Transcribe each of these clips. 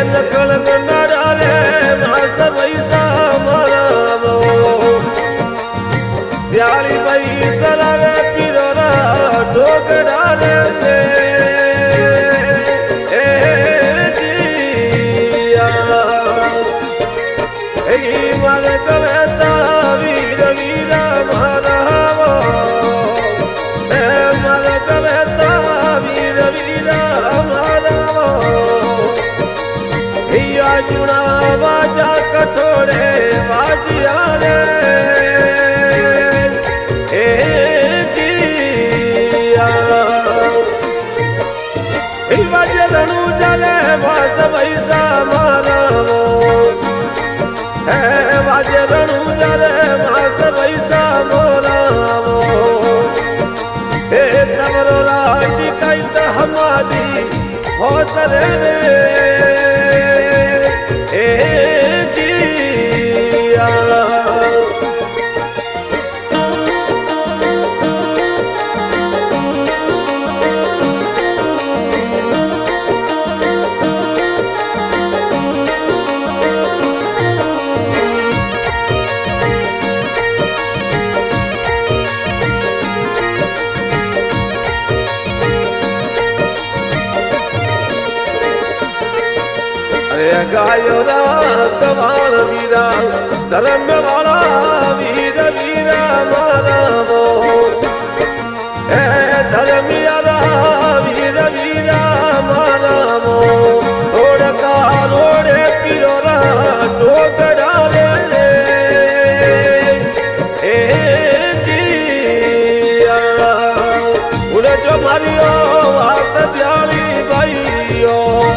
नकल न डाले मास पैसा मारावो दियाली पैसा लावे पीरोरा ठोक डाले मार कवेता वीर वीरा मारावो मार कवेता वीर वीरा मारावो हिया जुड़ा बाजा कठोरे बाजिया रे जिया बाजे रणू जले बाज पैसा मारावो बाजे रणू जले मास पैसा मोरावो तमरो राटी कैत हमारी हौसले रे जिया गायो रातवाल वीरा धर्म वाला वीर वीरा मारावो धर्मियारा वीर वीरा मारावो ओड़का रोड़े पिरोरा टोकड़ा रे जिया उड़ जो मारियो हाथ दियाली भाइयो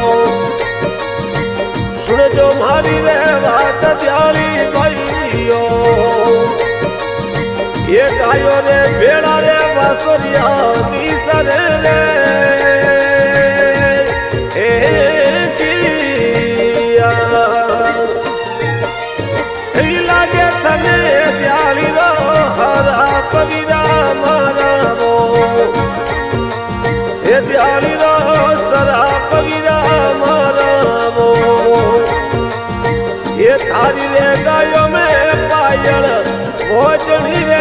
सुन जो मारी रे बात दियाली भाइयो ये गायो रे बेड़ा रे बासुरिया बीसरे रे जिया लागे तने दियाली रो हरा कबीरा मारावो ये दियाली रो सरा कबीरा मारावो ये थारी रे गायो में पायल भोजनी रे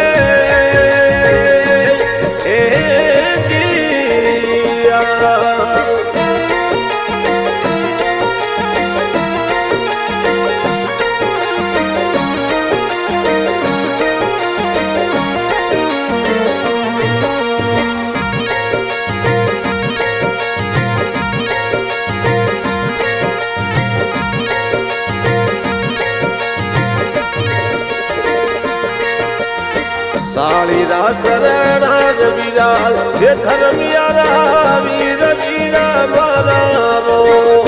जिया साली शरणा वीरा ये धर्मियारा वीर वीरा मारावो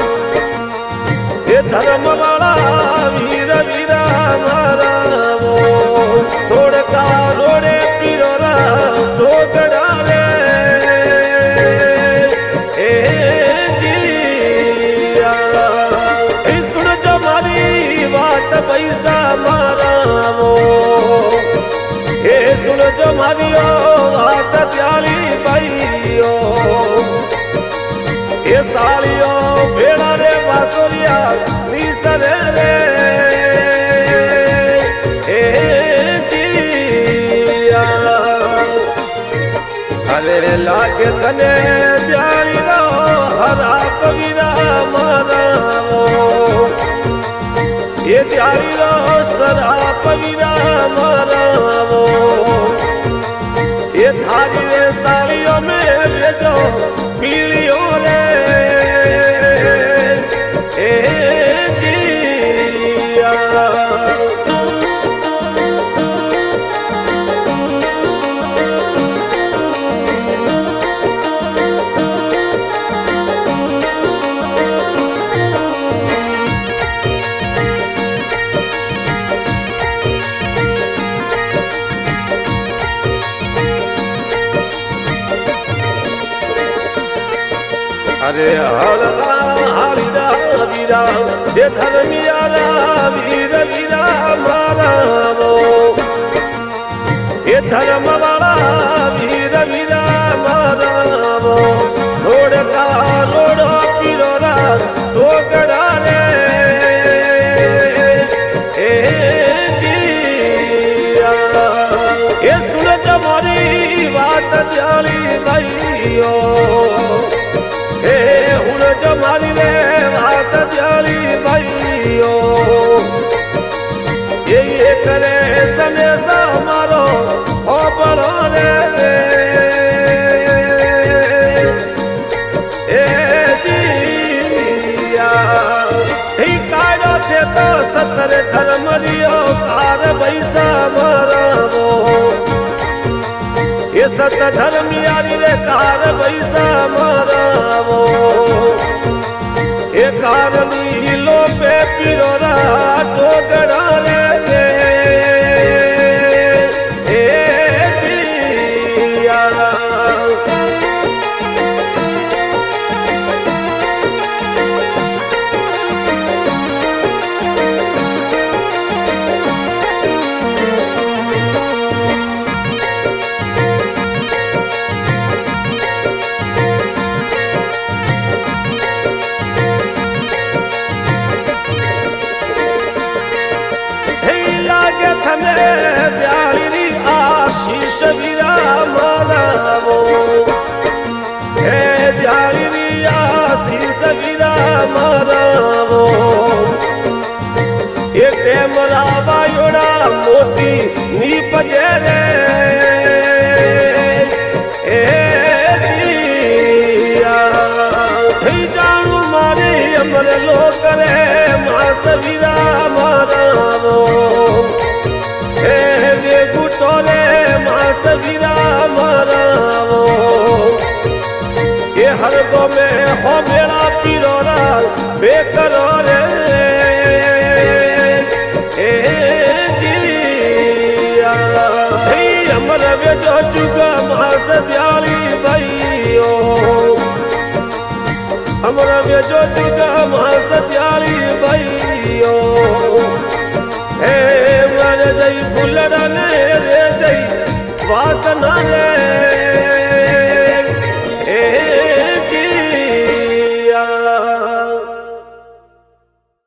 ये धर्म वाला वीर वीरा मारावो थोड़का रोड़े पिरोरा ठोकड़ा रे जिया सुन जो मारी बात पैसा मारावो सुन जो मारियो बात दियाली भाइयो ये सालियो बेड़ा रे बासुरिया बीसरे रे जिया अरे लागे तने दियाली रो हरा कबीरा मारावो ये दियाली रो सरा कबीरा मारावो ये थारी रे सालियों में भेजो पीलियों रे जिया अरे हालिदा वीरा ये धर्मियारा वीर वीरा मारावो ये धर्म वाला वीर वीरा मारावो रोड़ का रोड़ पीरोरा टोकड़ा रे मारी रे बात जाली भाइयो ये करे सने मारो हो बड़ो रे तो सतर धर्म रियो कार बैसा मरबो ये सत धर्म यारी रे कार बैसा मरबो ये कार नीलो पे पिरोरा टोकरा रे जाली आशीष विराम रामो हे जाली आशीष विराम रामो ये टेमरा बायोड़ा मोती नीपजे रे जानू मारे अमर लोक रे मास विराम रामो गुटोरे मास विराम रामो ये हर गो में हो मेरा पिरोरा बेकरो रे अमर वे जो जुग मास दयाली भाइयो अमर वे जो जुग मास दयाली भाइयो हे मर जई फुलरने रे जई वासना रे